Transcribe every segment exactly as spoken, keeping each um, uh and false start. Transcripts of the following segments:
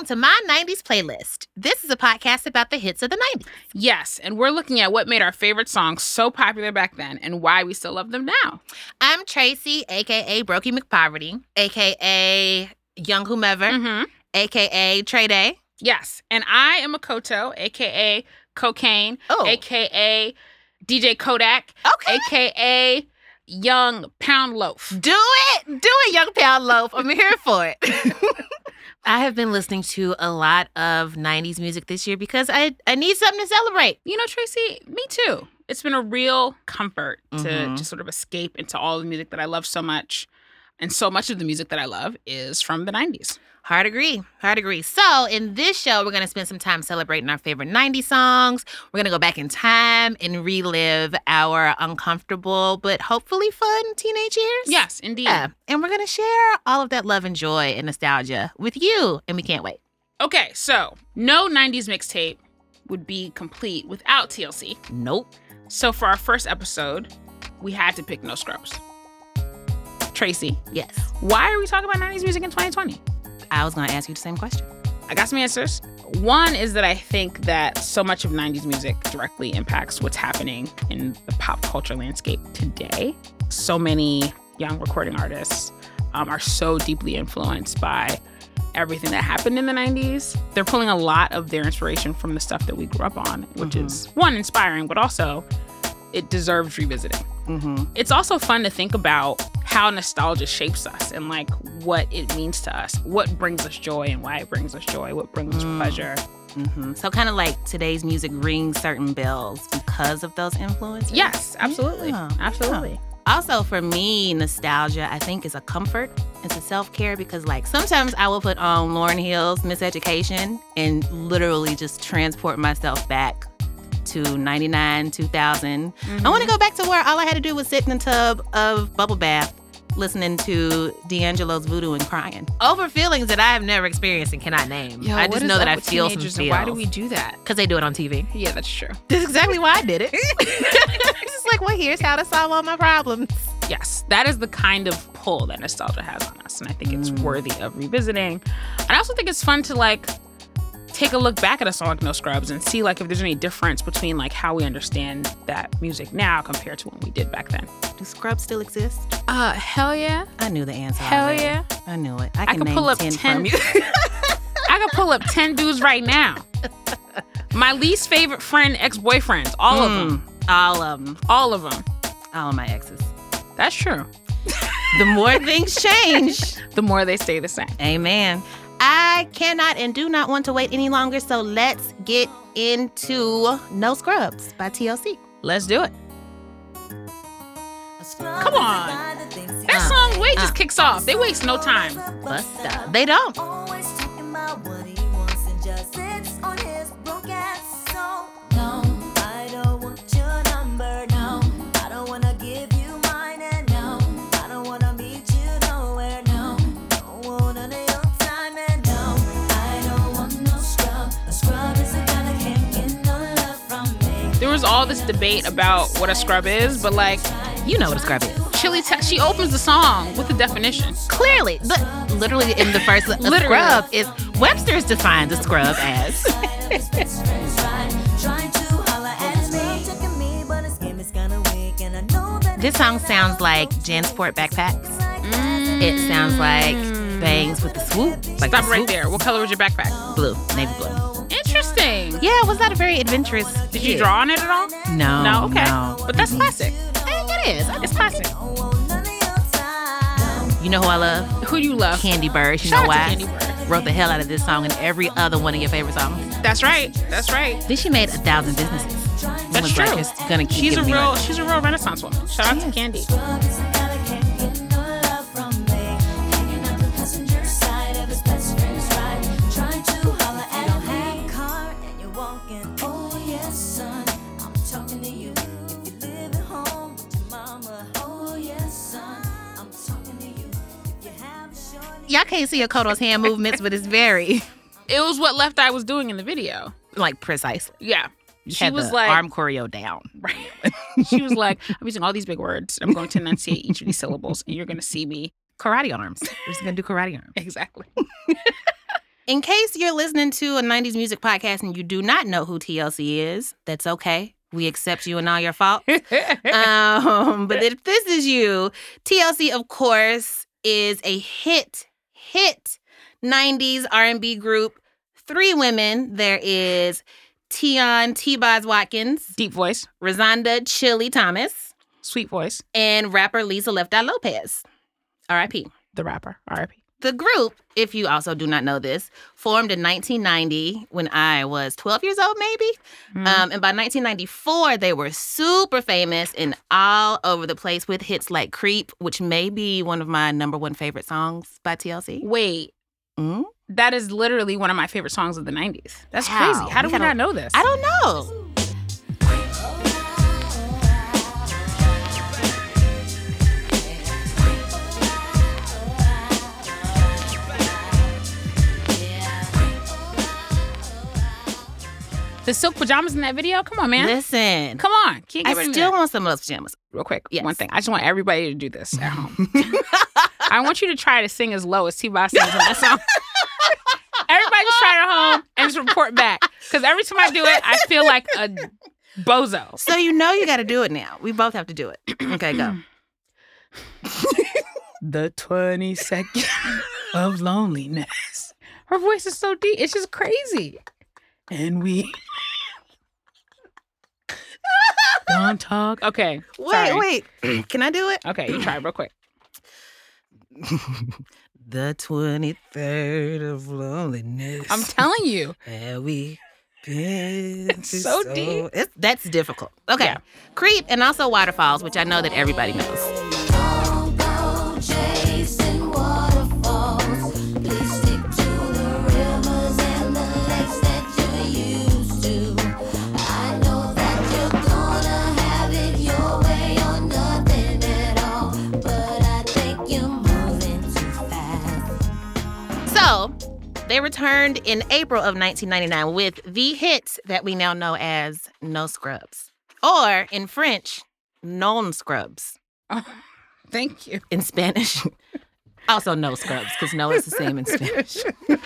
welcome to My nineties Playlist. This is a podcast about the hits of the nineties. Yes, and we're looking at what made our favorite songs so popular back then and why we still love them now. I'm Tracy, a k a. Brokey McPoverty, a k a. Young Whomever, Mm-hmm. a k a. Trey Day. Yes, and I am Makoto, a k a. Cocaine, Oh. a k a. D J Kodak, Okay. a k a. Young Pound Loaf. Do it. Do it, Young Pound Loaf. I'm here for it. I have been listening to a lot of nineties music this year because I, I need something to celebrate. You know, Tracy, me too. It's been a real comfort to Mhm. just sort of escape into all the music that I love so much. And so much of the music that I love is from the nineties. Hard agree. Hard agree. So in this show, we're going to spend some time celebrating our favorite nineties songs. We're going to go back in time and relive our uncomfortable but hopefully fun teenage years. Yes, indeed. Yeah. And we're going to share all of that love and joy and nostalgia with you. And we can't wait. Okay, so no nineties mixtape would be complete without T L C. Nope. So for our first episode, we had to pick No Scrubs. Tracy, Yes. why are we talking about nineties music in twenty twenty? I was going to ask you the same question. I got some answers. One is that I think that so much of nineties music directly impacts what's happening in the pop culture landscape today. So many young recording artists um, are so deeply influenced by everything that happened in the nineties. They're pulling a lot of their inspiration from the stuff that we grew up on, which Mhm. is, one, inspiring, but also it deserves revisiting. Mm-hmm. It's also fun to think about how nostalgia shapes us and like what it means to us, what brings us joy and why it brings us joy, what brings us Mm. pleasure. Mm-hmm. So kind of like today's music rings certain bells because of those influences? Yes, absolutely. Yeah, Absolutely. Also, for me, nostalgia, I think, is a comfort. It's a self-care because, like, sometimes I will put on Lauryn Hill's Miseducation and literally just transport myself back to ninety-nine, two thousand. I want to go back to where all I had to do was sit in a tub of bubble bath listening to D'Angelo's Voodoo and crying over feelings that I have never experienced and cannot name. Yo, I what just is know that up I with feel some teenagers feels. and why do we do that? Because they do it on T V. Yeah, that's true. That's exactly why I did it. It's just like, well, here's how to solve all my problems. Yes, that is the kind of pull that nostalgia has on us, and I think it's Mm. worthy of revisiting. And I also think it's fun to like take a look back at a song like No Scrubs and see like if there's any difference between like how we understand that music now compared to when we did back then. Do scrubs still exist? Uh, hell yeah. I knew the answer. Hell already. yeah. I knew it. I I can could name pull up ten, ten from you. I could pull up ten dudes right now. My least favorite friend, ex-boyfriends, all of them. Mm, all of them. All of them. All of my exes. That's true. The more things change. The more they stay the same. Amen. I cannot and do not want to wait any longer, so let's get into No Scrubs by T L C. Let's do it. Come on. That Uh, song way uh, just kicks off. They waste no time. Busta. They don't. Always talking about what he wants and just sits on his broke ass soul. No, I don't want your number. No, I don't wanna give you mine. And no, I don't wanna meet you nowhere. No, don't want none of your time. And no, I don't want no scrub. A scrub is a guy that can't get no love from me. There was all this debate about what a scrub is, but like You know what a scrub is. Chili, te- she opens the song with the definition. Clearly. But literally in the first, a Literally. scrub is, Webster's defines a scrub as. Trying to holler at me. Checking me, but his game is kinda weak, and I know that This song sounds like Jansport backpacks. It sounds like Bangs with the swoop. Like Stop the right swoop. there. What color was your backpack? Blue, navy blue. Interesting. Yeah, was that a very adventurous? Did you draw on it at all? No. No, okay. No. But that's classic. It is. It's classic. You know who I love? Who do you love? Candy Bird. You Shout know out to why? Candy Bird. Wrote the hell out of this song and every other one of your favorite songs. That's right. That's right. Then she made a thousand businesses. That's was true. Like, it's gonna keep She's a giving me real. money. She's a real Renaissance woman. Shout out to Candy. Y'all can't see Okoto's hand movements, but it's very It was what Left Eye was doing in the video. like precisely. Yeah. She Had was the like, arm choreo down. right. She was like, I'm using all these big words. I'm going to enunciate each of these syllables, and you're going to see me. Karate arms. We're just gonna do karate arms. Exactly. In case you're listening to a nineties music podcast and you do not know who T L C is, that's okay. We accept you and all your faults. um, but if this is you, T L C, of course, is a hit, hit nineties R and B group. Three women. There is Tion T-Boz Watkins, Deep voice. Rosanda Chili Thomas, Sweet voice. and rapper Lisa Left Eye Lopez. R I P. The rapper. R I P. The group, if you also do not know this, formed in nineteen ninety when I was twelve years old, maybe. Mm. Um, and by nineteen ninety-four, they were super famous and all over the place with hits like Creep, which may be one of my number one favorite songs by T L C. Wait. Mm? That is literally one of my favorite songs of the nineties. That's Wow. crazy. How do We we gotta- not know this? I don't know. The silk pajamas in that video? Come on, man. Listen. Come on. Can't get I rid of still that. want some of those pajamas. Real quick, Yes. one thing. I just want everybody to do this at home. I want you to try to sing as low as T-Boz sings in that song. Everybody just try it at home and just report back. Because every time I do it, I feel like a bozo. So you know you got to do it now. We both have to do it. Okay, go. The twenty-second of loneliness. Her voice is so deep. It's just crazy. And we don't talk. Okay. Wait, sorry. wait. Can I do it? Okay, you try real quick. The twenty-third of loneliness. I'm telling you. Have we been It's so deep. It's, that's difficult. Okay. Yeah. Creep and also Waterfalls, which I know that everybody knows. Don't go chasing waterfalls. Please stick to the rivers and the lakes that you're used to. I know that you're gonna have it your way or nothing at all, but I think you're moving too fast. So, they returned in April of nineteen ninety-nine with the hit that we now know as No Scrubs. Or, in French, Non Scrubs. Oh, thank you. In Spanish. Also, No Scrubs, because no is the same in Spanish.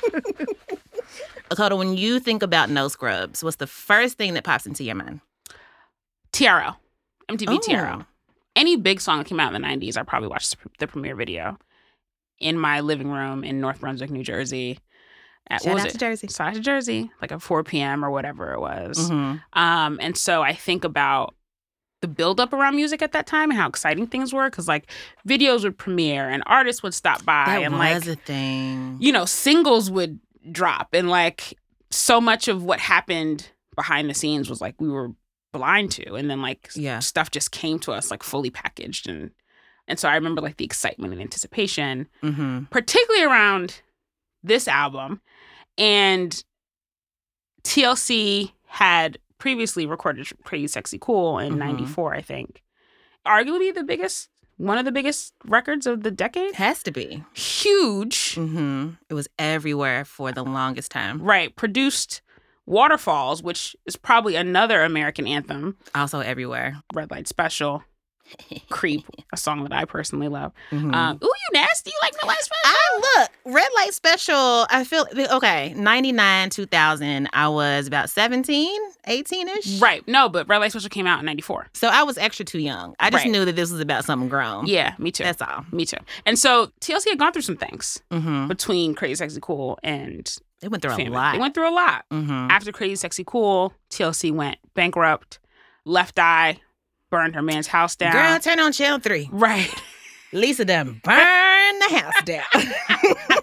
Dakota, when you think about No Scrubs, what's the first thing that pops into your mind? T R O. M T V Oh. T R O. Any big song that came out in the nineties, I probably watched the premiere video in my living room in North Brunswick, New Jersey. At, Shout what out was to it? Jersey. Shout out to Jersey, like at four p.m. or whatever it was. Mhm. Um, and so I think about the buildup around music at that time and how exciting things were, because like videos would premiere and artists would stop by That and was like a thing. you know singles would drop, and like so much of what happened behind the scenes was like we were blind to, and then like Yeah. stuff just came to us like fully packaged, and and so I remember like the excitement and anticipation, Mm-hmm. particularly around this album. And T L C had previously recorded Crazy Sexy Cool in Mhm. ninety-four, I think. Arguably the biggest, one of the biggest records of the decade. Has to be. Huge. Mm-hmm. It was everywhere for the longest time. Right. Produced Waterfalls, which is probably another American anthem. Also everywhere. Red Light Special. Creep, a song that I personally love. Mhm. Um, ooh, you nasty. You like Red Light Special? I look, Red Light Special, I feel, okay, ninety-nine, two thousand, I was about seventeen, eighteen-ish. Right. No, but Red Light Special came out in ninety-four. So I was extra too young. I just Right. knew that this was about something grown. Yeah, me too. That's all. Me too. And so T L C had gone through some things Mm-hmm. between Crazy Sexy Cool and They went through a Family. lot. They went through a lot. mm-hmm. After Crazy Sexy Cool, T L C went bankrupt. Left Eye burned her man's house down. Girl, turn on channel three. Right. Lisa done burn the house down.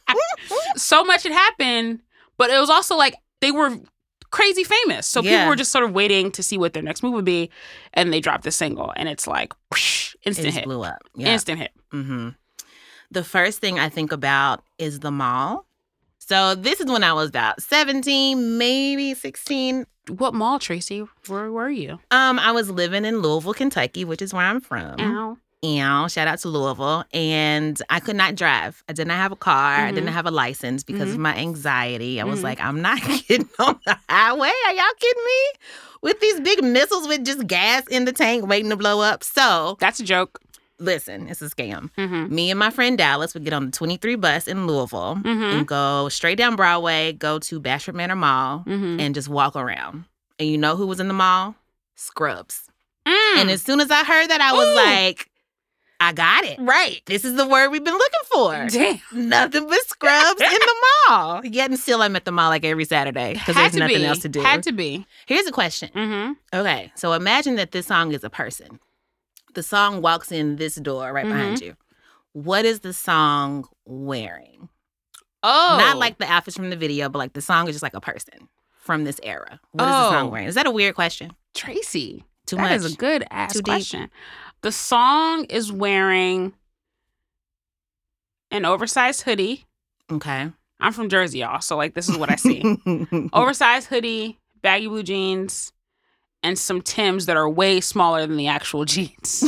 So much had happened, but it was also like they were crazy famous. So Yeah. people were just sort of waiting to see what their next move would be. And they dropped the single. And it's like, whoosh, It instant just hit. blew up. Yeah. Instant hit. Mm-hmm. The first thing I think about is the mall. So this is when I was about seventeen, maybe sixteen. What mall, Tracy? Where were you? Um, I was living in Louisville, Kentucky, which is where I'm from. Ow. Ow, shout out to Louisville. And I could not drive. I did not have a car. I Mhm. didn't have a license because of my anxiety. I was Mhm. like, I'm not getting on the highway. Are y'all kidding me? With these big missiles with just gas in the tank waiting to blow up. So That's a joke. listen, it's a scam. Mm-hmm. Me and my friend Dallas would get on the twenty-three bus in Louisville Mm-hmm. and go straight down Broadway, go to Bashford Manor Mall, Mm-hmm. and just walk around. And you know who was in the mall? Scrubs. Mm. And as soon as I heard that, I was Ooh. like, I got it. Right. This is the word we've been looking for. Damn. Nothing but scrubs in the mall. Yet and still I'm at the mall like every Saturday because Had there's to nothing be. else to do. Had to be. Here's a question. Mm-hmm. Okay, so imagine that this song is a person. The song walks in this door right Mhm. behind you. What is the song wearing? Oh. Not like the outfits from the video, but like the song is just like a person from this era. What is Oh. the song wearing? Is that a weird question? Tracy. Too That much. is a good ass Too deep. question. The song is wearing an oversized hoodie. Okay. I'm from Jersey, y'all, so like this is what I see. Oversized hoodie, baggy blue jeans, and some Timbs that are way smaller than the actual jeans.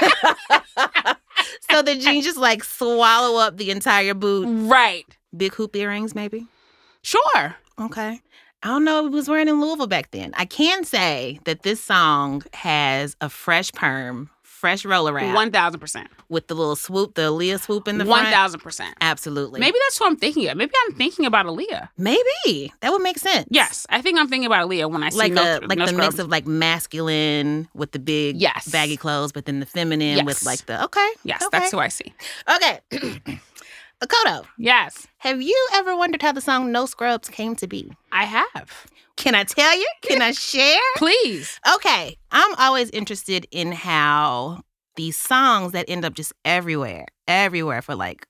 So the jeans just like swallow up the entire boot. Right. Big hoop earrings, maybe? Sure. Okay. I don't know if it was wearing in Louisville back then. I can say that this song has a fresh perm, fresh roller wrap one thousand percent. with the little swoop, the Aaliyah swoop in the one front. thousand percent. Absolutely. Maybe that's what I'm thinking of. Maybe I'm thinking about Aaliyah. Maybe. That would make sense. Yes, I think I'm thinking about Aaliyah when I see Like, no, a, like no the mix scrubs. of like masculine with the big Yes. baggy clothes, but then the feminine with Yes. like the, okay. Yes, okay. that's who I see. Okay. Akoto, Yes, have you ever wondered how the song No Scrubs came to be? I have. Can I tell you? Can I share? Please. Okay. I'm always interested in how these songs that end up just everywhere, everywhere for like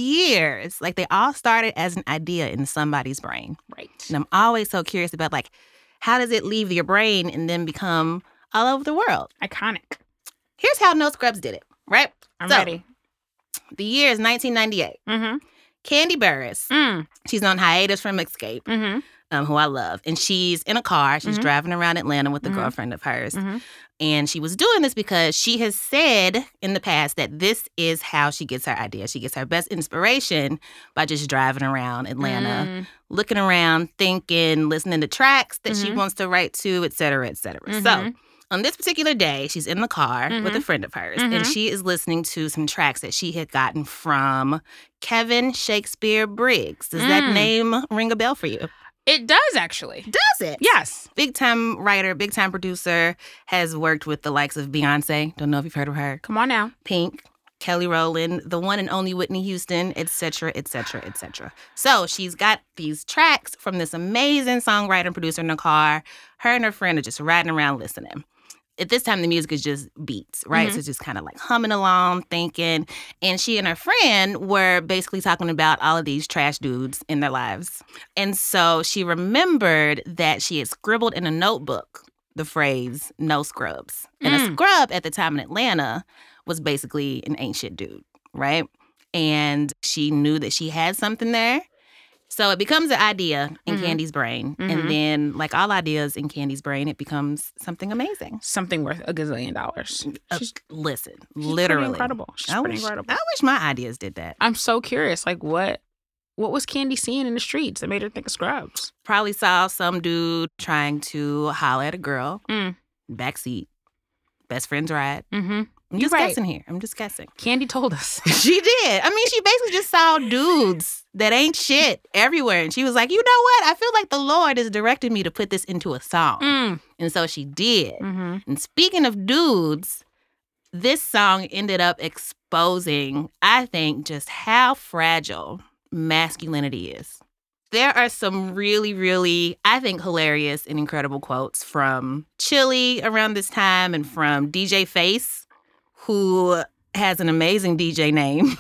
years, like they all started as an idea in somebody's brain. Right. And I'm always so curious about like, how does it leave your brain and then become all over the world? Iconic. Here's how No Scrubs did it, right? I'm So, ready. The year is nineteen ninety-eight. Mm-hmm. Candy Burris, Mm. she's on hiatus from Escape, Mm-hmm. um, who I love. And she's in a car. She's Mhm. driving around Atlanta with a Mhm. girlfriend of hers. Mhm. And she was doing this because she has said in the past that this is how she gets her ideas. She gets her best inspiration by just driving around Atlanta, Mm. looking around, thinking, listening to tracks that she Mhm. wants to write to, et cetera, et cetera. So Mhm. on this particular day, she's in the car with a Mhm. friend of hers, Mhm. and she is listening to some tracks that she had gotten from Kevin Shakespeare Briggs. Does that Mm. name ring a bell for you? It does actually. Does it? Yes. Big time writer, big time producer, has worked with the likes of Beyonce. Don't know if you've heard of her. Come on now. Pink, Kelly Rowland, the one and only Whitney Houston, et cetera, et cetera, et cetera. So she's got these tracks from this amazing songwriter and producer in the car. Her and her friend are just riding around listening. At this time, the music is just beats, right? Mhm. So it's just kind of like humming along, thinking. And she and her friend were basically talking about all of these trash dudes in their lives. And so she remembered that she had scribbled in a notebook the phrase, no scrubs. And a Mm. scrub at the time in Atlanta was basically an ain't shit dude, right? And she knew that she had something there. So it becomes an idea in Mhm. Candy's brain. Mhm. And then, like all ideas in Candy's brain, it becomes something amazing. Something worth a gazillion dollars. Uh, She's, listen, she's literally. pretty incredible. She's I pretty wish, incredible. I wish my ideas did that. I'm so curious. Like, what what was Candy seeing in the streets that made her think of Scrubs? Probably saw some dude trying to holler at a girl, Mm. backseat, best friend's ride. Mm-hmm. I'm You're just right. guessing here. I'm just guessing. Candy told us. She did. I mean, she basically just saw dudes that ain't shit everywhere. And she was like, you know what? I feel like the Lord is directing me to put this into a song. Mm. And so she did. Mm-hmm. And speaking of dudes, this song ended up exposing, I think, just how fragile masculinity is. There are some really, really, I think, hilarious and incredible quotes from Chili around this time and from D J Face, who has an amazing D J name.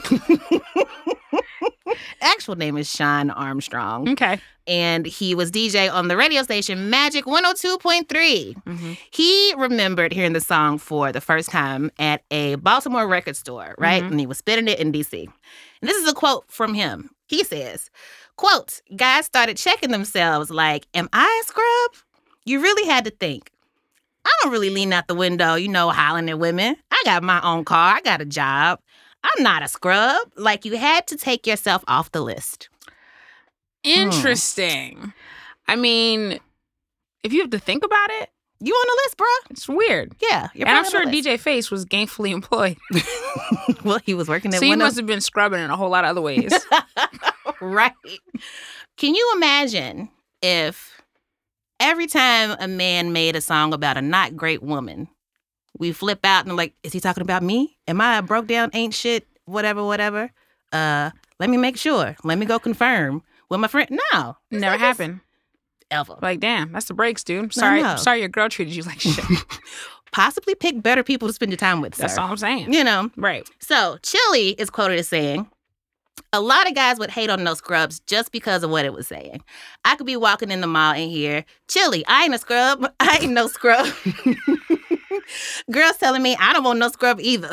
Actual name is Sean Armstrong. Okay. And he was D J on the radio station Magic one oh two point three. Mm-hmm. He remembered hearing the song for the first time at a Baltimore record store, right? Mhm. And he was spinning it in D C. And this is a quote from him. He says, quote, guys started checking themselves like, am I a scrub? You really had to think. I don't really lean out the window, you know, hollering at women. I got my own car. I got a job. I'm not a scrub. Like, you had to take yourself off the list. Interesting. I mean, if you have to think about it, You on the list, bruh? It's weird. Yeah. You're And I'm probably sure on the D J Face was gainfully employed. list. Well, he was working at So he one must of... have been scrubbing in a whole lot of other ways. Right. Can you imagine if every time a man made a song about a not great woman, we flip out and like, is he talking about me? Am I a broke down ain't shit, whatever, whatever? Uh, let me make sure. Let me go confirm with my friend. No. Never like happened. Ever. Like, damn, that's the breaks, dude. Sorry, know. sorry your girl treated you like shit. Possibly pick better people to spend your time with, sir. That's all I'm saying. You know. Right. So, Chili is quoted as saying, a lot of guys would hate on No Scrubs just because of what it was saying. I could be walking in the mall and hear, Chili, I ain't a scrub. I ain't no scrub. Girls telling me I don't want no scrub either.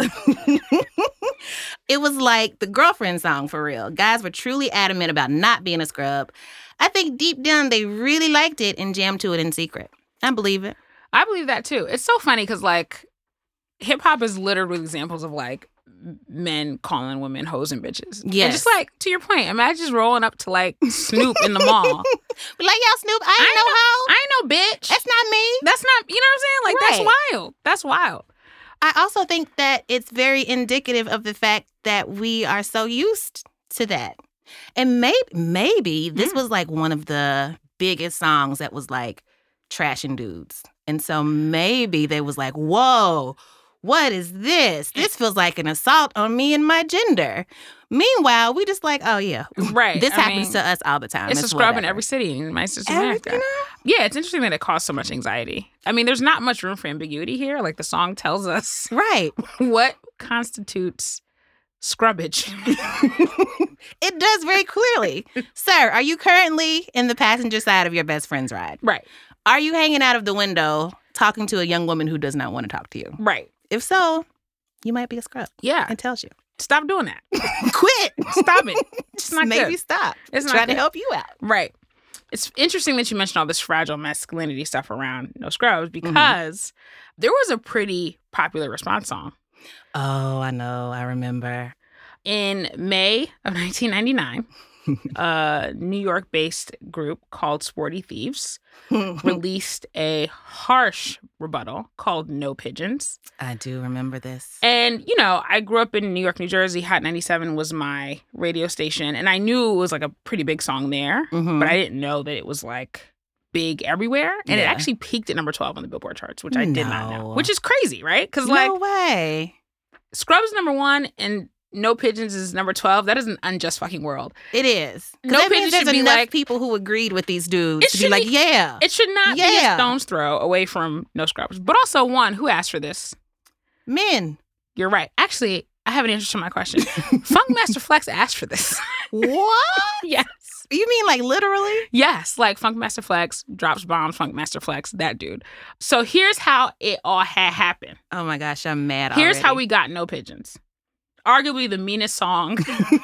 It was like the girlfriend song for real. Guys were truly adamant about not being a scrub. I think deep down they really liked it and jammed to it in secret. I believe it. I believe that too. It's so funny because like hip hop is littered with examples of like men calling women hoes and bitches. Yes. And just like to your point, imagine just rolling up to like Snoop in the mall. Be like, yo, Snoop, I ain't no hoe. I ain't no bitch. That's not me. That's not, you know what I'm saying? Like, Right. that's wild. That's wild. I also think that it's very indicative of the fact that we are so used to that. And maybe maybe this Mm. was like one of the biggest songs that was like trashing dudes. And so maybe they was like, whoa, what is this? This feels like an assault on me and my gender. Meanwhile, we just like, oh yeah, Right. this I happens mean, to us all the time. It's a It's scrub in whatever. every city in my sister Every- America. you know? Yeah, it's interesting that it caused so much anxiety. I mean, there's not much room for ambiguity here. Like the song tells us Right. what constitutes scrubbage. It does very clearly. Sir, are you currently in the passenger side of your best friend's ride? Right. Are you hanging out of the window talking to a young woman who does not want to talk to you? Right. If so, you might be a scrub. Yeah. It tells you. Stop doing that. Quit. Stop it. It's not Maybe good. stop. It's not Trying to good. help you out. Right. It's interesting that you mentioned all this fragile masculinity stuff around No Scrubs because there was a pretty popular response song. Oh, I know. I remember. In May of nineteen ninety-nine, a New York-based group called Sporty Thieves released a harsh rebuttal called No Pigeons. I do remember this. And, you know, I grew up in New York, New Jersey. Hot ninety-seven was my radio station. And I knew it was like a pretty big song there, Mhm. but I didn't know that it was like big everywhere. And it Yeah. actually peaked at number twelve on the Billboard charts, which I did not know. No. Which is crazy, right? Because like No way. Scrubs number one and No Pigeons is number twelve. That is an unjust fucking world. It is. 'Cause No that means Pigeons there's should be enough like- people who agreed with these dudes It to be should like, be- yeah. It should not be a Yeah. stone's throw away from No Scrubs. But also, one, who asked for this? Men. You're right. Actually, I have an answer to my question. Funkmaster Flex asked for this. What? Yes. You mean like literally? Yes, like Funkmaster Flex drops bombs, Funkmaster Flex, that dude. So here's how it all had happened. Oh my gosh, I'm mad Here's how already. we got No Pigeons. Arguably the meanest song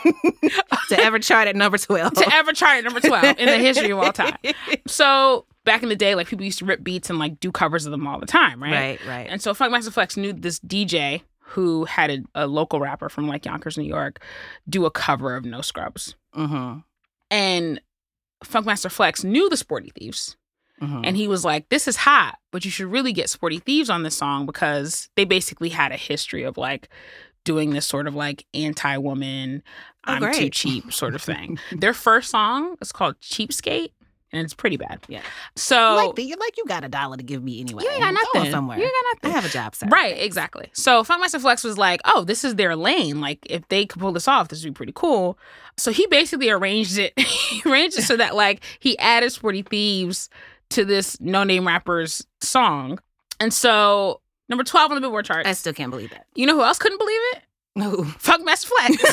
to ever chart at number twelve. to ever chart at number twelve in the history of all time. So back in the day, like people used to rip beats and like do covers of them all the time, right? Right, right. And so Funkmaster Flex knew this D J who had a, a local rapper from like Yonkers, New York, do a cover of No Scrubs. Mm-hmm. And Funkmaster Flex knew the Sporty Thieves. Mm-hmm. And he was like, this is hot, but you should really get Sporty Thieves on this song because they basically had a history of like doing this sort of like anti-woman, Oh, I'm too great. cheap sort of thing. Their first song is called Cheapskate, and it's pretty bad. Yeah. So like, the, like you got a dollar to give me anyway. you ain't got Go nothing. somewhere. You ain't got I nothing. have a job, sir. Right, exactly. So Funkmaster Flex was like, oh, this is their lane. Like, if they could pull this off, this would be pretty cool. So he basically arranged it. he arranged it so that, like, he added Sporty Thieves to this no-name rapper's song. And so, number twelve on the Billboard chart. I still can't believe that. You know who else couldn't believe it? No. Funkmaster Flex.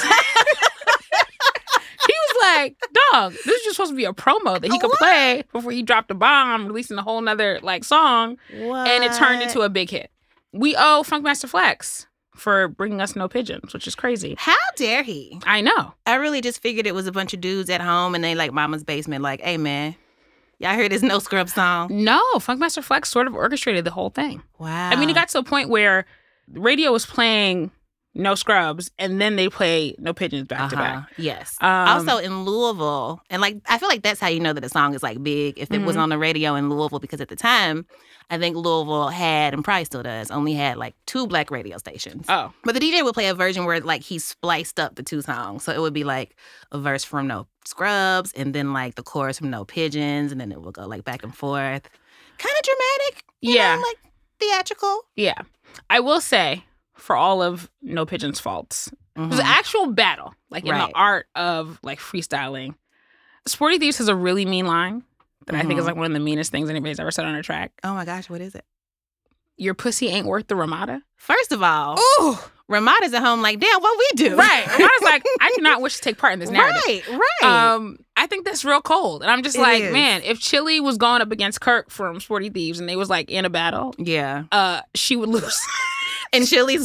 He was like, dog, this is just supposed to be a promo that he could What? play before he dropped a bomb, releasing a whole nother, like, song. What? And it turned into a big hit. We owe Funkmaster Flex for bringing us No Pigeons, which is crazy. How dare he? I know. I really just figured it was a bunch of dudes at home and they like mama's basement, like, hey man, y'all hear this No Scrub song? No, Funkmaster Flex sort of orchestrated the whole thing. Wow. I mean, it got to a point where the radio was playing No Scrubs, and then they play No Pigeons back to Uh-huh. back. Yes. Um, also in Louisville, and like I feel like that's how you know that a song is like big if it was Mhm. on the radio in Louisville, because at the time, I think Louisville had, and probably still does, only had like two black radio stations. Oh, But the D J would play a version where like he spliced up the two songs. So it would be like a verse from No Scrubs and then like the chorus from No Pigeons, and then it would go like back and forth. Kind of dramatic. You Yeah. know, like theatrical. yeah. I will say, for all of No Pigeons' faults, it was an Mhm. actual battle, like in Right. the art of like freestyling. Sporty Thieves has a really mean line that I think is Mhm. like one of the meanest things anybody's ever said on a track. Oh my gosh, what is it? Your pussy ain't worth the Ramada. First of all, Ooh, Ramada's at home like, damn, what we do? right. Ramada's like, I do not wish to take part in this narrative. Right, right. Um, I think that's real cold. And I'm just It like, is. man, if Chili was going up against Kirk from Sporty Thieves and they was like in a battle, yeah. uh, she would lose. And Chili's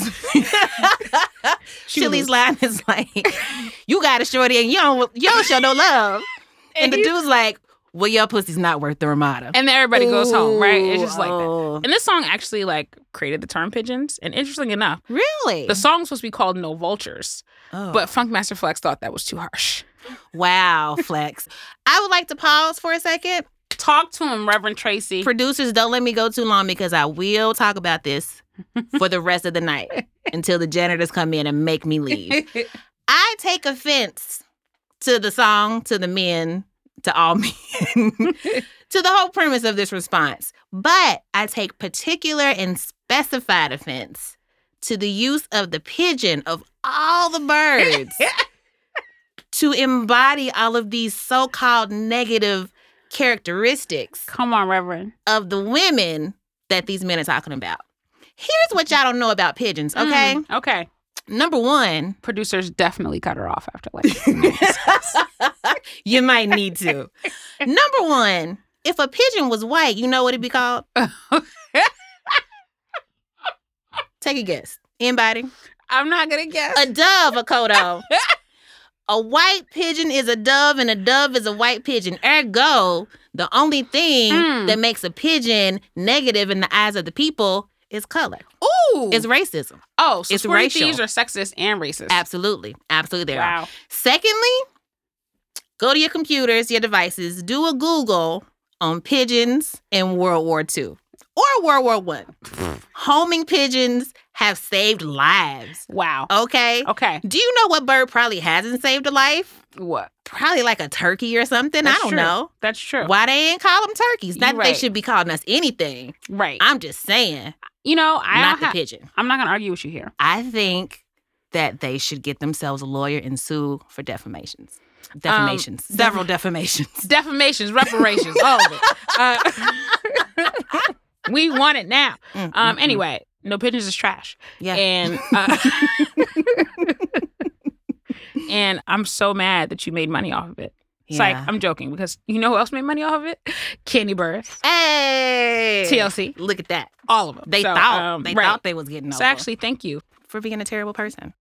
Chili's line is like, you got a shorty and you don't you don't show no love. And the he- dude's like, well, your pussy's not worth the Ramada. And then everybody goes home, right? It's just like that. Oh. And this song actually like created the term pigeons. And interesting enough, Really? the song's supposed to be called No Vultures, Oh. but Funkmaster Flex thought that was too harsh. Wow, Flex. I would like to pause for a second. Talk to him, Reverend Tracy. Producers, don't let me go too long because I will talk about this for the rest of the night until the janitors come in and make me leave. I take offense to the song, to the men, to all men, to the whole premise of this response. But I take particular and specified offense to the use of the pigeon of all the birds to embody all of these so-called negative characteristics Come on, Reverend. of the women that these men are talking about. Here's what y'all don't know about pigeons, okay? Mm, okay. Number one, Producers definitely cut her off after like. you might need to. Number one, if a pigeon was white, you know what it'd be called? Take a guess. Anybody? I'm not gonna guess. A dove, a Kodo. A white pigeon is a dove and a dove is a white pigeon. Ergo, the only thing Mm. that makes a pigeon negative in the eyes of the people is color. Ooh. It's racism. oh, so it's Sporty racial. Thieves are sexist and racist. Absolutely. Absolutely, they are. Wow. Secondly, go to your computers, your devices, do a Google on pigeons in World War Two or World War One. Homing pigeons have saved lives. Wow. Okay? Okay. Do you know what bird probably hasn't saved a life? What? Probably like a turkey or something. That's I don't true. know. That's true. Why they ain't call them turkeys? Not You that they right. should be calling us anything. Right. I'm just saying, you know, I not don't the ha- pigeon. I'm not gonna argue with you here. I think that they should get themselves a lawyer and sue for defamations. Defamations. Um, Several defamations. Defamations, reparations, all of it. Uh, we want it now. Mm, Um. mm, Anyway, No Pigeons is trash. mm. Yeah. And uh, and I'm so mad that you made money off of it. It's like, Yeah. I'm joking because you know who else made money off of it? Candy Birth, Hey. T L C, Look at that. all of them. They So, thought um, they right. thought they was getting over So actually, thank you. for being a terrible person.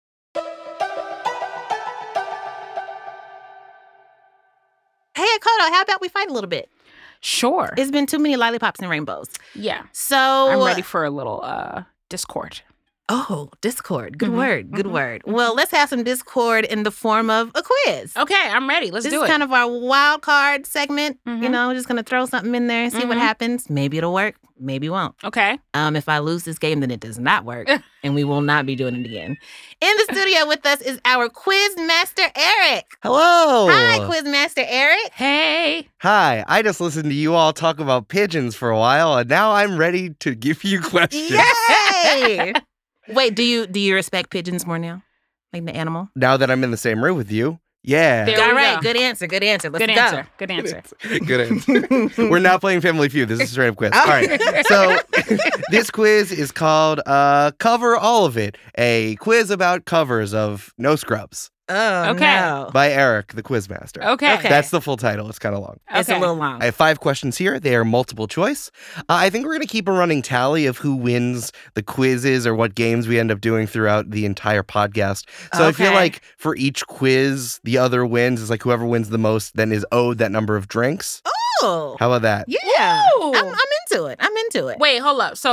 Hey, Kodo, how about we fight a little bit? Sure. It's been too many lollipops and rainbows. yeah. So I'm ready for a little uh discord. Oh, Discord. Good Mhm, word. Good mhm, word. Well, let's have some Discord in the form of a quiz. Okay, I'm ready. Let's this do is it. kind of our wild card segment. You Mhm. know, just gonna throw something in there and see what Mhm. happens. Maybe it'll work. Maybe it won't. okay. Um, if I lose this game, then it does not work, and we will not be doing it again. In the studio with us is our quiz master Eric. Hello. Hi, quiz master Eric. Hey. Hi. I just listened to you all talk about pigeons for a while, and now I'm ready to give you questions. Yay! Wait, do you do you respect pigeons more now, like the animal? Now that I'm in the same room with you, yeah. There All we right, go. good answer. Good answer. Let's Good go. answer. Good answer. Good answer. We're not playing Family Feud. This is a straight up quiz. All right. So this quiz is called uh, Cover All of It, a quiz about covers of No Scrubs Oh Okay. no, by Eric, the Quizmaster. Okay. Okay. That's the full title. It's kind of long. it's a Okay. little long. I have five questions here. They are multiple choice. Uh, I think we're going to keep a running tally of who wins the quizzes or what games we end up doing throughout the entire podcast. So I feel Okay. like for each quiz, the other wins is like whoever wins the most then is owed that number of drinks. Oh, How about that? yeah. Ooh. I'm, I'm into it. I'm into it. Wait, hold up. So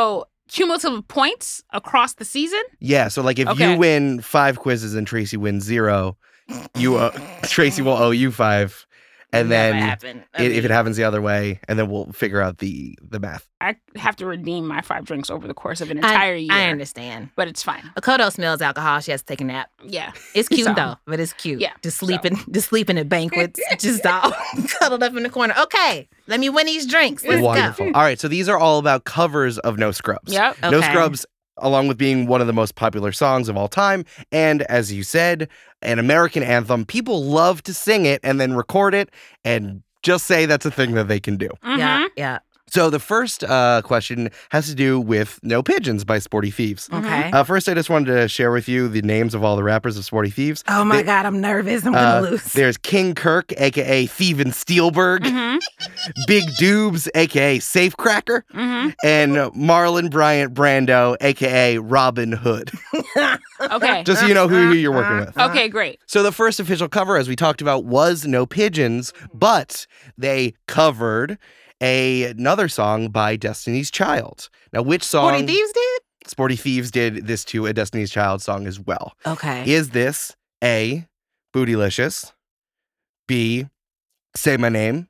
cumulative points across the season? Yeah, so like if Okay. you win five quizzes and Tracy wins zero, you uh, Tracy will owe you five, and Never then happened. I i- if mean, it happens the other way, and then we'll figure out the the math. I have to redeem my five drinks over the course of an I, entire year. I understand. But it's fine. Akoto smells alcohol. She has to take a nap. Yeah. It's cute So, though, but it's cute. yeah, just sleeping, just sleeping at banquets, just all cuddled up in the corner. Okay, let me win these drinks. Let's Wonderful. go. All right, so these are all about covers of No Scrubs. Yep. Okay. No Scrubs, along with being one of the most popular songs of all time, and as you said, an American anthem. People love to sing it and then record it and just say that's a thing that they can do. Yeah, Mhm. yeah. So the first uh, question has to do with No Pigeons by Sporty Thieves. Okay. Uh, first, I just wanted to share with you the names of all the rappers of Sporty Thieves. oh my they- God, I'm nervous. I'm gonna Uh, lose. there's King Kirk, aka Thievin' Steelberg, Mhm. Big Doobs, aka Safecracker, Mhm. and Marlon Bryant Brando, aka Robin Hood. Okay. Just so you know who, who you're working with. Okay, great. So the first official cover, as we talked about, was No Pigeons, but they covered a, another song by Destiny's Child. Now, which song? Sporty Thieves did? Sporty Thieves did this to a Destiny's Child song as well. Okay. Is this A, Bootylicious, B, Say My Name,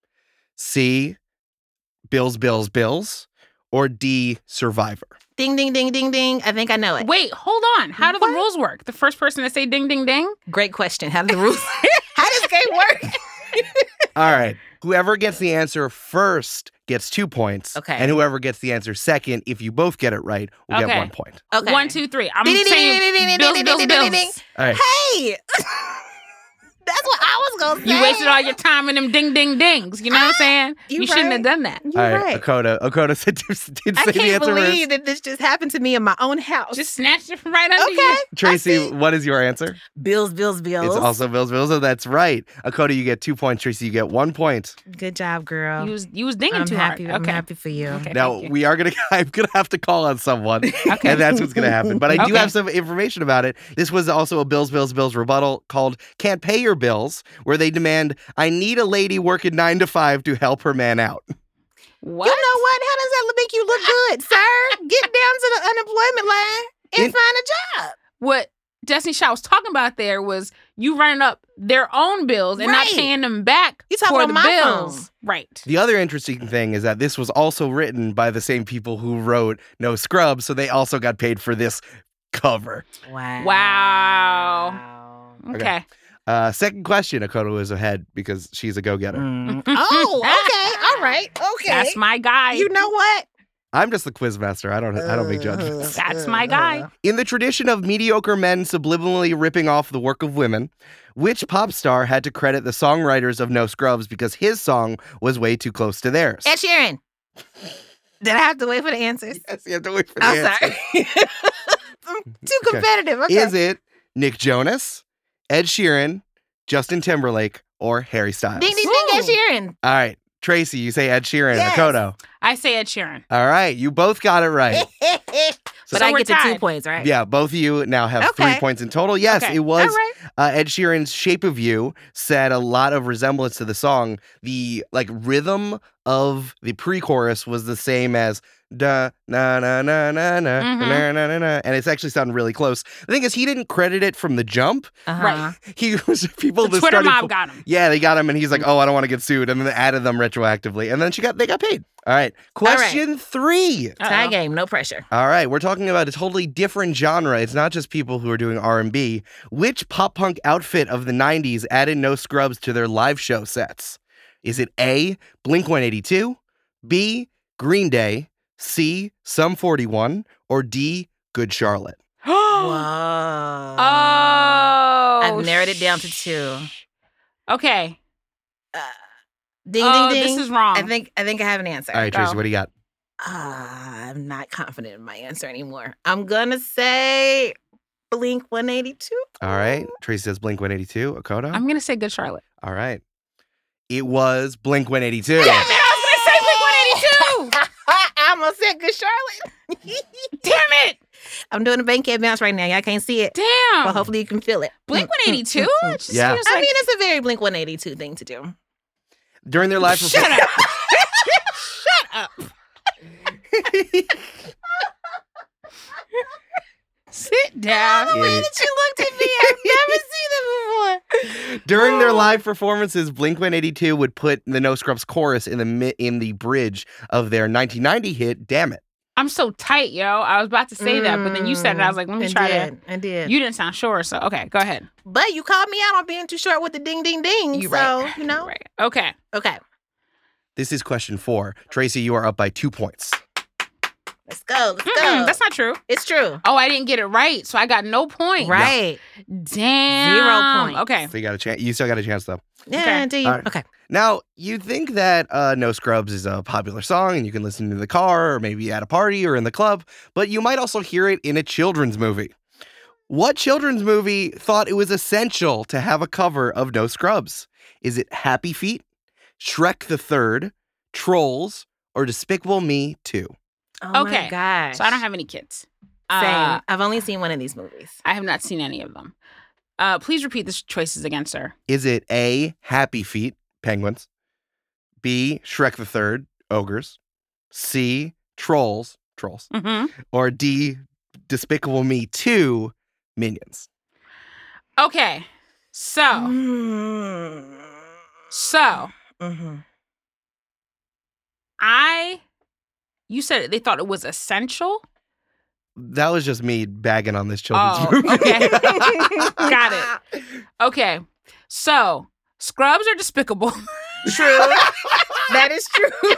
C, Bills, Bills, Bills, or D, Survivor? Ding, ding, ding, ding, ding. I think I know it. Wait, hold on. How do What? the rules work? The first person to say ding, ding, ding? Great question. How do the rules? How does game work? All right. Whoever gets the answer first gets two points. Okay. And whoever gets the answer second, if you both get it right, will get Okay. one point. Okay. One, two, three. I'm Ding, ding, ding, ding, saying ding, bills, ding, bills, ding, ding, ding, bills. ding. All right. Hey, that's what I was gonna say. You wasted all your time in them ding, ding, dings. You know what I'm saying? you You shouldn't right. have done that. You're All right. right. Akota. Akota said, did I say the can't answer believe first. that this just happened to me in my own house. Just snatched it from right under okay. you. Tracy, I see. what is your answer? Bills, bills, bills. It's also Bills, Bills. So that's right. Akota, you get two points. Tracy, you get one point. Good job, girl. You was, you was dinging I'm too happy. hard. I'm Okay. happy for you. Okay. Now thank you. we are gonna. I'm gonna have to call on someone, Okay. and that's what's gonna happen. But I do Okay. have some information about it. This was also a Bills, Bills, Bills rebuttal called "Can't Pay Your Bills," where they demand, "I need a lady working nine to five to help her man out." What? You know what? How does that make you look good, sir? Get down to the unemployment line and In- find a job. What Destiny Child was talking about there was you running up their own bills and not Right. paying them back You talking for on the my bills. phone. Right. The other interesting thing is that this was also written by the same people who wrote No Scrubs, so they also got paid for this cover. Wow. Wow. Okay. Okay. Uh, second question, Akota is ahead because she's a go-getter. Mm. Oh, okay. All right. Okay. That's my guy. You know what? I'm just the quiz master. I don't. I don't make judgments. That's my guy. In the tradition of mediocre men subliminally ripping off the work of women, which pop star had to credit the songwriters of No Scrubs because his song was way too close to theirs? Ed Sheeran. Did I have to wait for the answers? Yes, you have to wait for the I'm answer. sorry. I'm too Okay. competitive. Okay. Is it Nick Jonas, Ed Sheeran, Justin Timberlake, or Harry Styles? Ding, ding, ding, Ed Ooh. Sheeran. All right, Tracy, you say Ed Sheeran. Yes. Akoto. I say Ed Sheeran. All right, you both got it right. but So I we're get the two tied. points, right? Yeah, both of you now have three Okay. points in total. Yes, Okay. it was All right. uh, Ed Sheeran's "Shape of You" said a lot of resemblance to the song. The like rhythm of the pre-chorus was the same as da na na na na na Mhm. na na na na, and it's actually sounding really close. The thing is, he didn't credit it from the jump. Uh-huh. Right. He was people The that Twitter started. mob got him. Yeah, they got him, and he's like, "Oh, I don't want to get sued," and then they added them retroactively, and then she got they got paid. All right, question three. Tie Uh-oh. game, no pressure. All right, we're talking about a totally different genre. It's not just people who are doing R and B. Which pop punk outfit of the nineties added No Scrubs to their live show sets? Is it A, Blink one eighty-two, B, Green Day, C, Sum forty-one, or D, Good Charlotte? Whoa. Oh. I've narrowed it down to two. Okay. Ding, oh, ding, ding. this is wrong. I think I think I have an answer. All right, Tracy, Go. what do you got? Ah, I'm not confident in my answer anymore. I'm gonna say Blink one eighty-two. All right, Tracy says Blink one eighty-two. Akoto? I'm gonna say Good Charlotte. All right. It was Blink one eighty-two. Damn it, I was gonna say Blink one eighty-two. I'm gonna say Good Charlotte. Damn it. I'm doing a Bankhead bounce right now. Y'all can't see it, Damn. but hopefully you can feel it. Blink one eighty-two? It just Yeah. feels I like- mean, it's a very Blink one eighty-two thing to do. During their live Shut performance. up. Shut up. Sit down. The way Yeah. that you looked at me, I've never seen it before. During their live performances, Blink one eighty-two would put the No Scrubs chorus in the mi- in the bridge of their nineteen ninety hit "Damn It." I'm so tight, yo. I was about to say that, but then you said it. I was like, let me I try did. to. I did. You didn't sound sure, so okay, go ahead. but you called me out on being too short with the ding, ding, ding. You so, right. you know. You're right. Okay. Okay. This is question four. Tracy, you are up by two points. Let's go. Let's Mm-mm, go. that's not true. It's true. Oh, I didn't get it right, so I got no point. Right. Damn. Zero points. Okay. So you got a chance. You still got a chance though. Yeah, Okay. do you? All right. Okay. Now, you'd think that uh, No Scrubs is a popular song and you can listen to it in the car or maybe at a party or in the club, but you might also hear it in a children's movie. What children's movie thought it was essential to have a cover of No Scrubs? Is it Happy Feet, Shrek the Third, Trolls, or Despicable Me two? Oh Okay. my gosh. So I don't have any kids. Same. Uh, I've only seen one of these movies. I have not seen any of them. Uh, please repeat the choices again, sir. Is it A, Happy Feet, Penguins, B, Shrek the Third, Ogres, C, Trolls, Trolls, Mm-hmm. or D, Despicable Me two, Minions? Okay. So, Mm. so Mm-hmm. I, you said they thought it was essential. That was just me bagging on this children's Oh, movie. okay. Got it. Okay. So, Scrubs are despicable. True. That is true.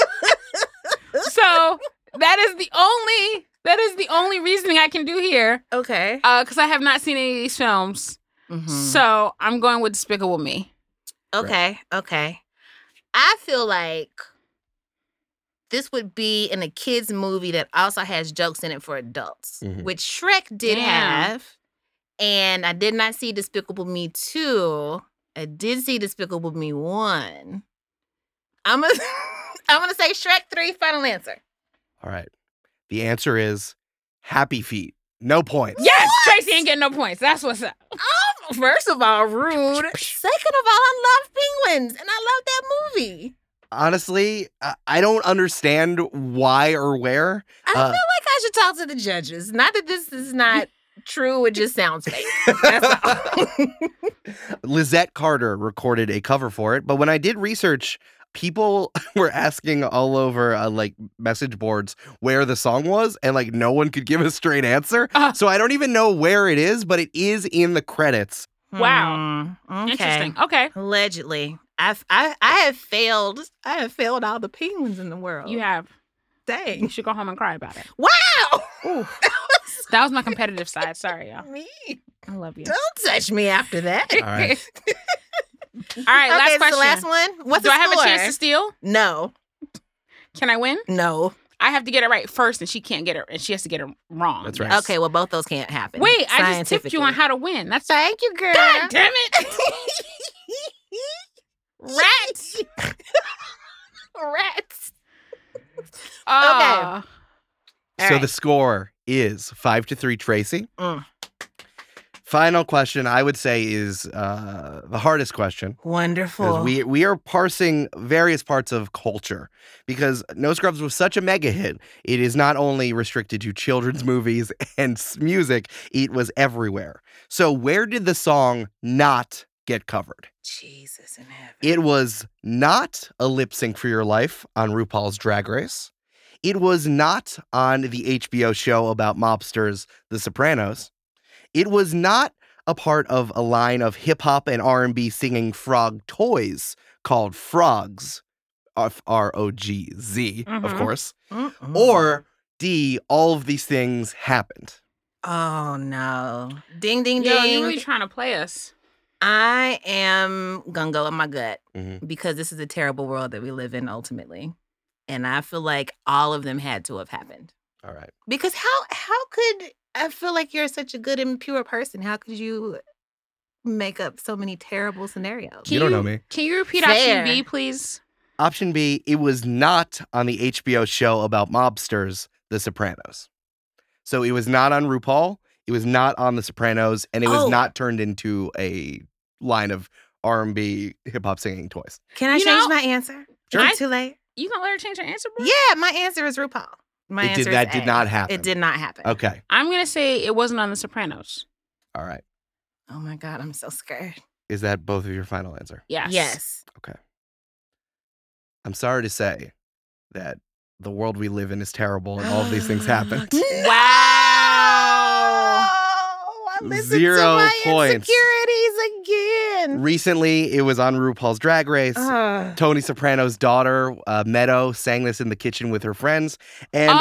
So, that is the only that is the only reasoning I can do here. Okay. Uh, because I have not seen any of these films. Mhm. So, I'm going with Despicable Me. Okay. Okay. I feel like this would be in a kids movie that also has jokes in it for adults, Mhm. which Shrek did Damn. have. And I did not see Despicable Me two. I did see Despicable Me one. I'm gonna I'm gonna say Shrek three. Final answer. All right. The answer is Happy Feet. No points. Yes, Tracy ain't getting no points. That's what's up. Oh, first of all, rude. Second of all, I love penguins, and I love that movie. Honestly, I- I don't understand why or where. I Uh, feel like I should talk to the judges. Not that this is not true; it just sounds fake. That's all. Lizette Carter recorded a cover for it, but when I did research, people were asking all over uh, like message boards where the song was, and like no one could give a straight answer. Uh. So I don't even know where it is, but it is in the credits. Wow. Hmm, okay. Interesting. Okay. Allegedly, I've, I I have failed. I have failed all the penguins in the world. You have. You Dang. should go home and cry about it. Wow. Ooh. That was That was my competitive side. Sorry, y'all. me. I love you. Don't touch me after that. All right. All right, last okay, question. so last one. What's Do the I have score? a chance to steal? No. Can I win? No. I have to get it right first, and she can't get it, and she has to get it wrong. That's right. Okay, well, both those can't happen. Wait, I just tipped you on scientifically. how to win. That's Thank you, girl. God damn it! Rats. Rats. Uh, So All right. the score is five to three, Tracy. Mm. Final question, I would say, is uh, the hardest question. Wonderful. Because we we are parsing various parts of culture. Because No Scrubs was such a mega hit, it is not only restricted to children's movies and s- music, it was everywhere. So where did the song not get covered? Jesus in heaven. It was not a lip sync for your life on RuPaul's Drag Race. It was not on the H B O show about mobsters, The Sopranos. It was not a part of a line of hip hop and R and B singing frog toys called Frogs, F R O G Z, of Mhm. course. Mm-mm. Or D, all of these things happened. Oh no. Ding ding yo, ding. you really trying to play us? I am gonna go in my gut Mhm. because this is a terrible world that we live in ultimately. And I feel like all of them had to have happened. All right. Because how how could I feel like you're such a good and pure person? How could you make up so many terrible scenarios? Can You don't know me. Can you repeat Fair. option B, please? Option B, it was not on the H B O show about mobsters, The Sopranos. So it was not on RuPaul, it was not on The Sopranos, and it was Oh. not turned into a line of R and B hip hop singing toys. Can I You change know, my answer? Sure. Is it too late? You gonna let her change her answer, bro? Yeah, my answer is RuPaul. My It answer did, that is did A. not happen. It did not happen. Okay. I'm going to say it wasn't on The Sopranos. All right. Oh my God, I'm so scared. Is that both of your final answer? Yes. Yes. Okay. I'm sorry to say that the world we live in is terrible and all of these things happened. Wow. Oh, I listened Zero to my points. insecurities again. Recently, it was on RuPaul's Drag Race. Ugh. Tony Soprano's daughter, uh, Meadow, sang this in the kitchen with her friends. And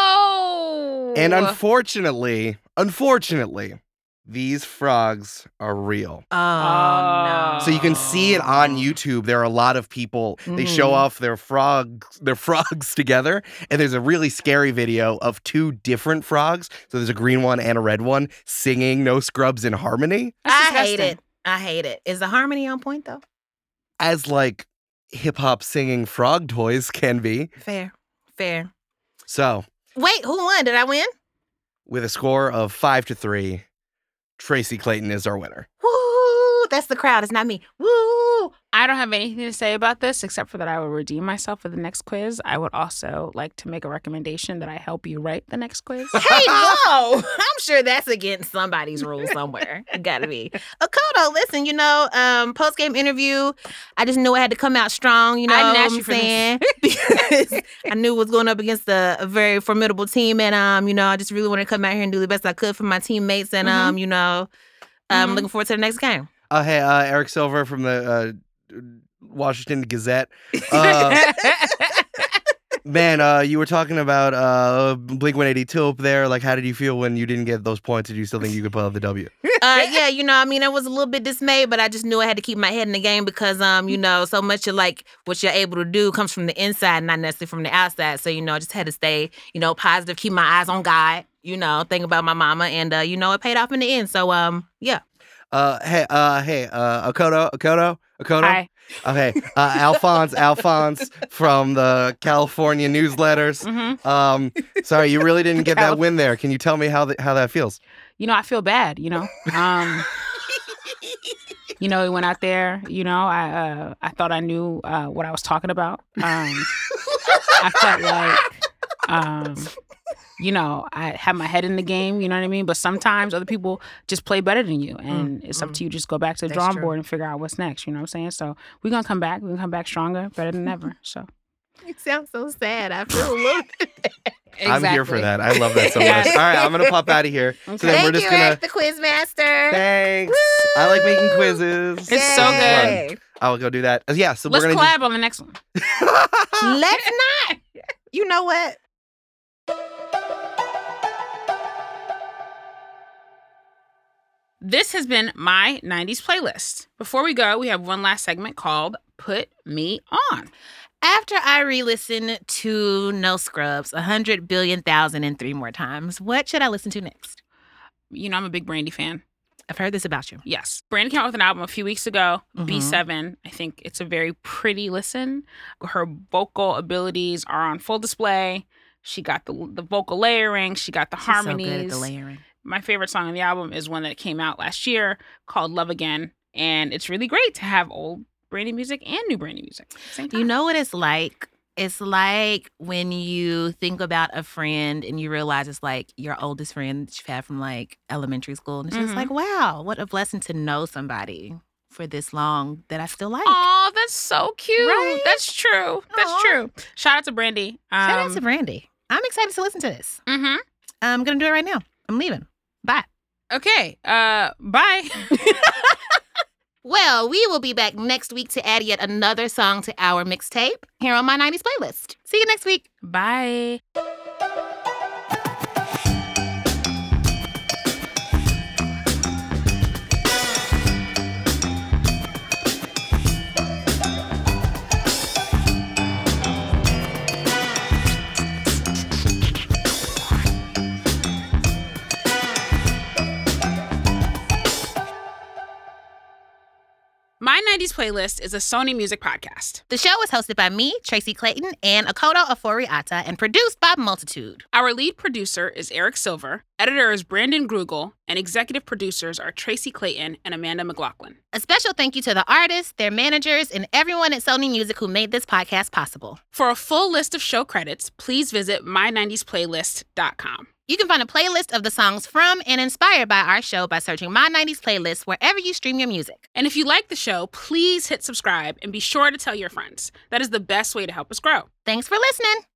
Oh. and unfortunately, unfortunately, these frogs are real. Oh, no. So you can see it on YouTube. There are a lot of people. They show Mhm. off their frogs, their frogs together, and there's a really scary video of two different frogs. So there's a green one and a red one singing "No Scrubs" in harmony, That's I hate disgusting. it. I hate it. Is the harmony on point though? as like hip hop singing frog toys can be. Fair. Fair. So Wait, who won? Did I win? with a score of five to three, Tracy Clayton is our winner. Woo! That's the crowd. It's not me. Woo! I don't have anything to say about this except for that I will redeem myself for the next quiz. I would also like to make a recommendation that I help you write the next quiz. Hey, whoa! I'm sure that's against somebody's rules somewhere. It gotta be. Akoto, listen, you know, um, post game interview, I just knew I had to come out strong. You know I didn't what ask I'm you for this. saying? Because I knew it was going up against a, a very formidable team, and um, you know, I just really wanted to come out here and do the best I could for my teammates, and um, you know, I'm Mhm. looking forward to the next game. Uh, hey, uh, Eric Silver from the uh, Washington Gazette. Uh, man, uh, you were talking about uh, Blink one eighty-two up there. Like, how did you feel when you didn't get those points? Did you still think you could pull out the W? Uh, yeah, you know, I mean, I was a little bit dismayed, but I just knew I had to keep my head in the game because, um, you know, so much of like what you're able to do comes from the inside, not necessarily from the outside. So, you know, I just had to stay, you know, positive, keep my eyes on God, you know, think about my mama, and uh, you know, it paid off in the end. So, um, yeah. Uh, hey, uh, hey, uh, Akoto, Akoto, Akoto. Hi. Okay, uh, Alphonse, Alphonse from the California newsletters. hmm Um, sorry, you really didn't get that win there. Can you tell me how th- how that feels? You know, I feel bad, you know. Um, you know, we went out there, you know, I uh, I thought I knew uh, what I was talking about. Um, I felt like, um, you know, I had my head in the game, you know what I mean? But sometimes other people just play better than you. And Mm, it's up mm. to you. Just go back to the That's drawing true. board and figure out what's next, you know what I'm saying? So we're going to come back. We're going to come back stronger, better than ever. So You sound so sad. I feel a little bit. I'm here for that. I love that so much. Yes. All right, I'm gonna pop out of here. So Okay. then Thank we're just you, gonna. Eric, the quiz master. Thanks. I like making quizzes. It's so Yay. good. I will go do that. Uh, Yeah, so Let's we're gonna. collab on the next one. Do... Let's not. You know what? This has been my nineties playlist. Before we go, we have one last segment called Put Me On. After I re-listen to No Scrubs a hundred billion thousand and three more times, what should I listen to next? You know, I'm a big Brandy fan. I've heard this about you. Yes. Brandy came out with an album a few weeks ago, Mhm. B seven. I think it's a very pretty listen. Her vocal abilities are on full display. She got the the vocal layering. She got the She's harmonies. so good at the layering. My favorite song on the album is one that came out last year called Love Again. And it's really great to have old Brandy music and new Brandy music at the same time. You know what it's like? It's like when you think about a friend and you realize it's like your oldest friend that you've had from like elementary school. And it's just Mhm. like, wow, what a blessing to know somebody for this long that I still like. Oh, that's so cute. Right? That's true. That's Aw. true. Shout out to Brandy. Um, Shout out to Brandy. I'm excited to listen to this. Mm-hmm. I'm going to do it right now. I'm leaving. Bye. Okay. Uh, bye. Well, we will be back next week to add yet another song to our mixtape here on my nineties playlist. See you next week. Bye. My My nineties Playlist is a Sony Music podcast. The show is hosted by me, Tracy Clayton, and Akoto Ofori-Atta, and produced by Multitude. Our lead producer is Eric Silver, editor is Brandon Grugel, and executive producers are Tracy Clayton and Amanda McLaughlin. A special thank you to the artists, their managers, and everyone at Sony Music who made this podcast possible. For a full list of show credits, please visit my nineties playlist dot com. You can find a playlist of the songs from and inspired by our show by searching My nineties Playlist wherever you stream your music. And if you like the show, please hit subscribe and be sure to tell your friends. That is the best way to help us grow. Thanks for listening.